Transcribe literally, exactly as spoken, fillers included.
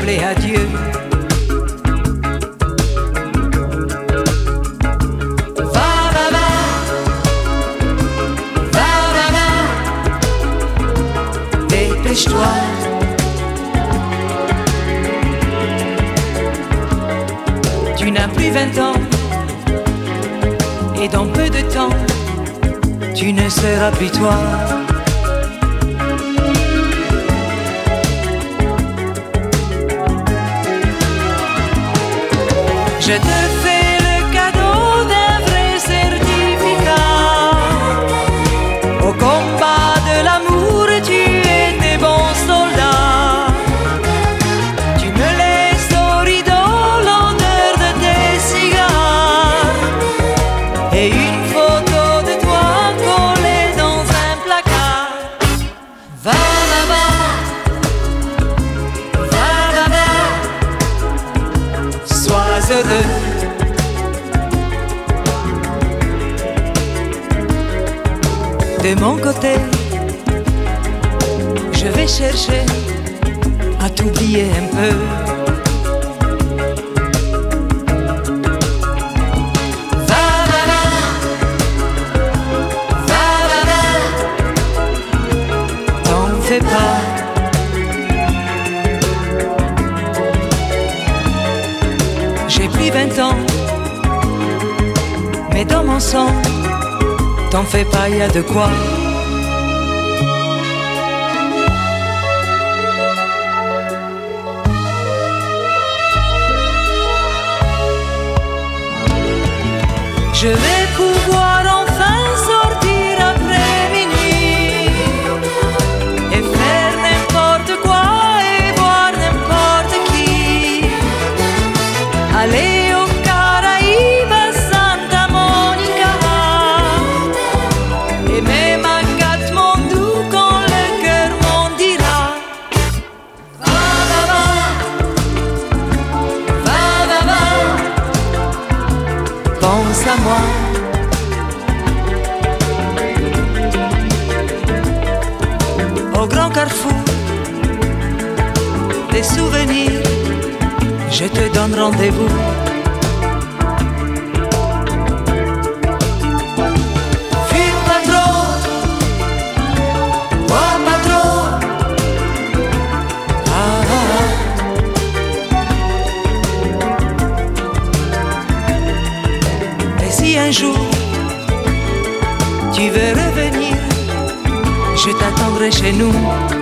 et adieu. Va, va, va, va, va, va, dépêche-toi. Tu n'as plus vingt ans, et dans peu de temps, tu ne seras plus toi. Je te fais le cadeau d'un vrai certificat. Au combat de l'amour, tu étais bon soldat. Tu me laisses au rideau l'odeur de tes cigares et une photo de toi collée dans un placard. Va, va, va, va, va, va, sois heureux. De mon côté, je vais chercher à t'oublier un peu. Va, va, va, va, va, va, t'en fais pas. J'ai pris vingt ans, mais dans mon sang, t'en fais pas, y a de quoi. Je vais pouvoir enfin sortir après minuit et faire n'importe quoi et voir n'importe qui. Aller au Caraïbes, à Santa Monica et même à Katmandou quand le cœur m'en dira. Va, va, va, va, va, va, pense à moi. Au grand carrefour des souvenirs, je te donne rendez-vous. Fume pas trop, bois pas trop. Ah, ah, ah. Et si un jour tu veux revenir, je t'attendrai chez nous.